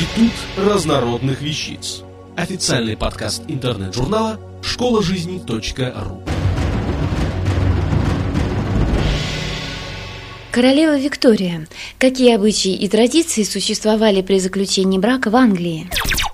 Институт разнородных вещиц. Официальный подкаст интернет-журнала школажизни.ру. Королева Виктория. Какие обычаи и традиции существовали при заключении брака в Англии?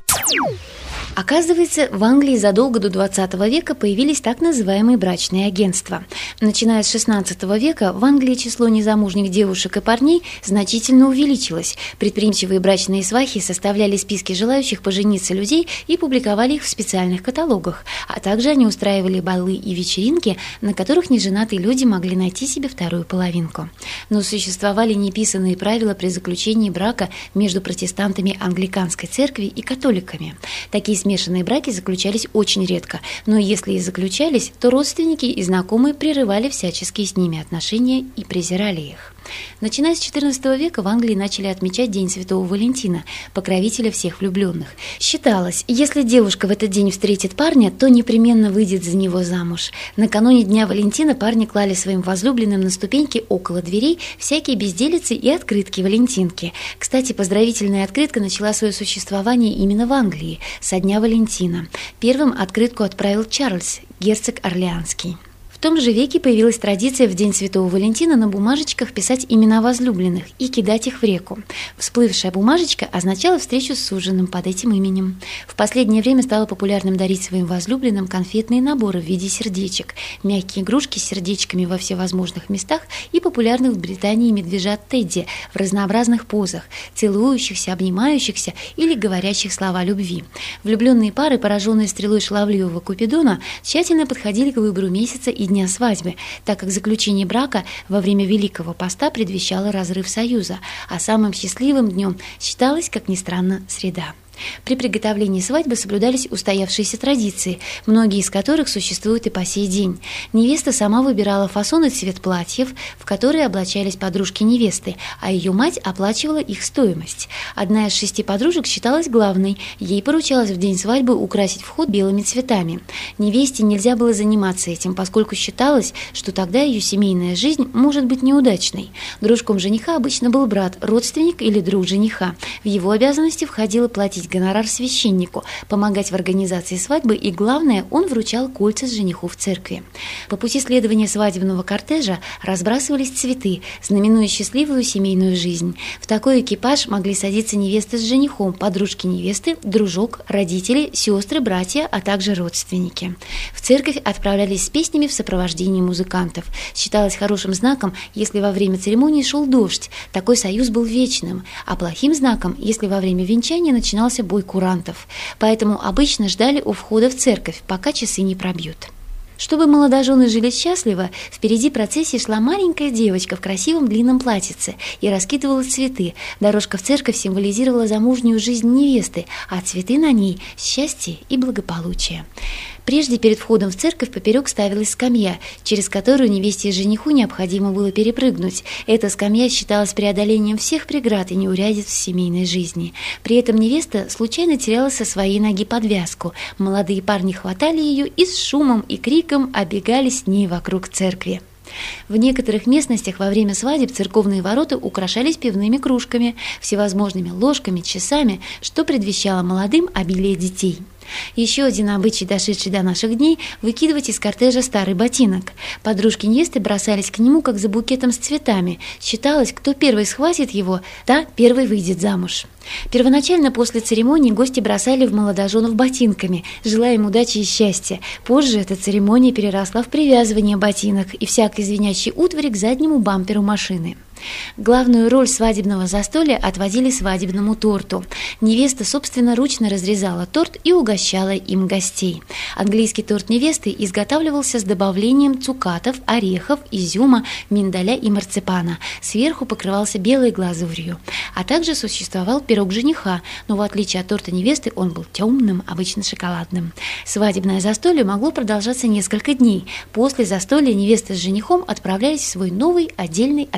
Оказывается, в Англии задолго до 20 века появились так называемые брачные агентства. Начиная с 16 века в Англии число незамужних девушек и парней значительно увеличилось. Предприимчивые брачные свахи составляли списки желающих пожениться людей и публиковали их в специальных каталогах, а также они устраивали балы и вечеринки, на которых неженатые люди могли найти себе вторую половинку. Но существовали неписанные правила при заключении брака между протестантами англиканской церкви и католиками. Такие смешанные браки заключались очень редко, но если и заключались, то родственники и знакомые прерывали всяческие с ними отношения и презирали их. Начиная с XIV века в Англии начали отмечать День Святого Валентина, покровителя всех влюбленных. Считалось, если девушка в этот день встретит парня, то непременно выйдет за него замуж. Накануне Дня Валентина парни клали своим возлюбленным на ступеньки около дверей всякие безделицы и открытки-валентинки. Кстати, поздравительная открытка начала свое существование именно в Англии, со Дня Валентина. Первым открытку отправил Чарльз, герцог Орлеанский. В том же веке появилась традиция в День Святого Валентина на бумажечках писать имена возлюбленных и кидать их в реку. Всплывшая бумажечка означала встречу с суженым под этим именем. В последнее время стало популярным дарить своим возлюбленным конфетные наборы в виде сердечек, мягкие игрушки с сердечками во всевозможных местах и популярных в Британии медвежат Тедди в разнообразных позах, целующихся, обнимающихся или говорящих слова любви. Влюбленные пары, пораженные стрелой шаловливого Купидона, тщательно подходили к выбору месяца и дня свадьбы, так как заключение брака во время Великого Поста предвещало разрыв союза, а самым счастливым днем считалась, как ни странно, среда. При приготовлении свадьбы соблюдались устоявшиеся традиции, многие из которых существуют и по сей день. Невеста сама выбирала фасон и цвет платьев, в которые облачались подружки невесты, а ее мать оплачивала их стоимость. Одна из 6 подружек считалась главной, ей поручалось в день свадьбы украсить вход белыми цветами. Невесте нельзя было заниматься этим, поскольку считалось, что тогда ее семейная жизнь может быть неудачной. Дружком жениха обычно был брат, родственник или друг жениха. В его обязанности входило платить гонорар священнику, помогать в организации свадьбы и, главное, он вручал кольца жениху в церкви. По пути следования свадебного кортежа разбрасывались цветы, знаменуя счастливую семейную жизнь. В такой экипаж могли садиться невеста с женихом, подружки невесты, дружок, родители, сестры, братья, а также родственники. В церковь отправлялись с песнями в сопровождении музыкантов. Считалось хорошим знаком, если во время церемонии шел дождь, такой союз был вечным, а плохим знаком, если во время венчания начинался бой курантов, поэтому обычно ждали у входа в церковь, пока часы не пробьют. Чтобы молодожены жили счастливо, впереди процессии шла маленькая девочка в красивом длинном платьице и раскидывала цветы. Дорожка в церковь символизировала замужнюю жизнь невесты, а цветы на ней – счастье и благополучие. Прежде перед входом в церковь поперек ставилась скамья, через которую невесте и жениху необходимо было перепрыгнуть. Эта скамья считалась преодолением всех преград и неурядиц в семейной жизни. При этом невеста случайно теряла со своей ноги подвязку. Молодые парни хватали ее и с шумом и криком оббегали с ней вокруг церкви. В некоторых местностях во время свадеб церковные ворота украшались пивными кружками, всевозможными ложками, часами, что предвещало молодым обилие детей. Еще один обычай, дошедший до наших дней – выкидывать из кортежа старый ботинок. Подружки невесты бросались к нему, как за букетом с цветами. Считалось, кто первый схватит его, та первой выйдет замуж. Первоначально после церемонии гости бросали в молодоженов ботинками, желая им удачи и счастья. Позже эта церемония переросла в привязывание ботинок и всякой звенящей утвари к заднему бамперу машины. Главную роль свадебного застолья отводили свадебному торту. Невеста собственноручно разрезала торт и угощала им гостей. Английский торт невесты изготавливался с добавлением цукатов, орехов, изюма, миндаля и марципана. Сверху покрывался белой глазурью. А также существовал пирог жениха, но в отличие от торта невесты он был темным, обычно шоколадным. Свадебное застолье могло продолжаться несколько дней. После застолья невеста с женихом отправлялись в свой новый, отдельный от родителей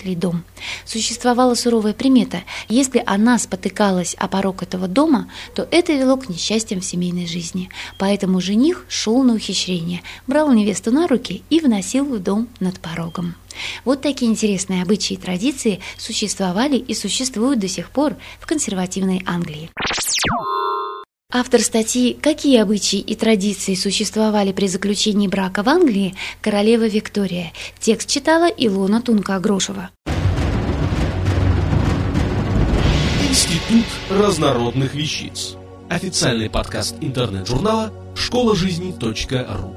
родителей дом. Существовала суровая примета: если она спотыкалась о порог этого дома, то это вело к несчастьям в семейной жизни. Поэтому жених шел на ухищрение, брал невесту на руки и вносил в дом над порогом. Вот такие интересные обычаи и традиции существовали и существуют до сих пор в консервативной Англии. Автор статьи «Какие обычаи и традиции существовали при заключении брака в Англии» королева Виктория. Текст читала Илона Тунка-Агрошева. Институт разнородных вещиц. Официальный подкаст интернет-журнала школажизни.ру.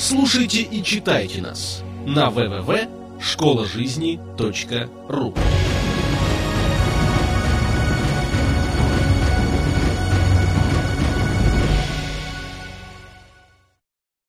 Слушайте и читайте нас на www.школажизни.ру.